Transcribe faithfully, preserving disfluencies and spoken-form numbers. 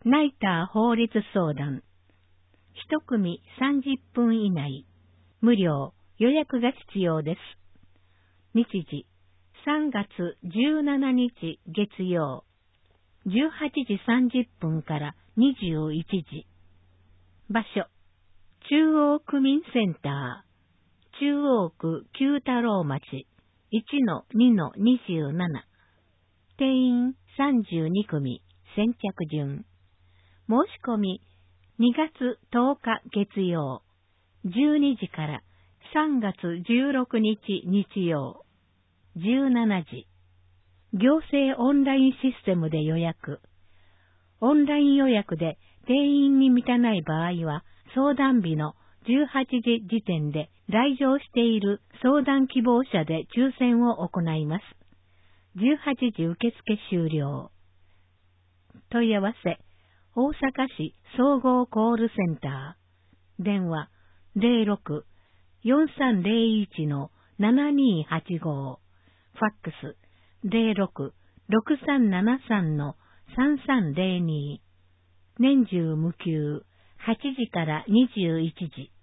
ナイター法律相談。一組さんじゅっぷん以内。無料。予約が必要です。日時。さんがつじゅうしちにち月曜。じゅうはちじさんじゅっぷんからにじゅういちじ。場所。中央区民センター。中央区九太郎町。いちのにのにじゅうなな。定員さんじゅうにくみ。先着順。申し込みにがつとおか月曜。じゅうにじからさんがつじゅうろくにち日曜。じゅうしちじ。行政オンラインシステムで予約。オンライン予約で定員に満たない場合は、相談日のじゅうはちじ時点で来場している相談希望者で抽選を行います。じゅうはちじ受付終了。問い合わせ、大阪市総合コールセンター。電話 ゼロろく よんさんゼロいち のななにーはちご。ファックス ゼロろく ろくさんななさん のさんさんゼロに。年中無休、はちじからにじゅういちじ。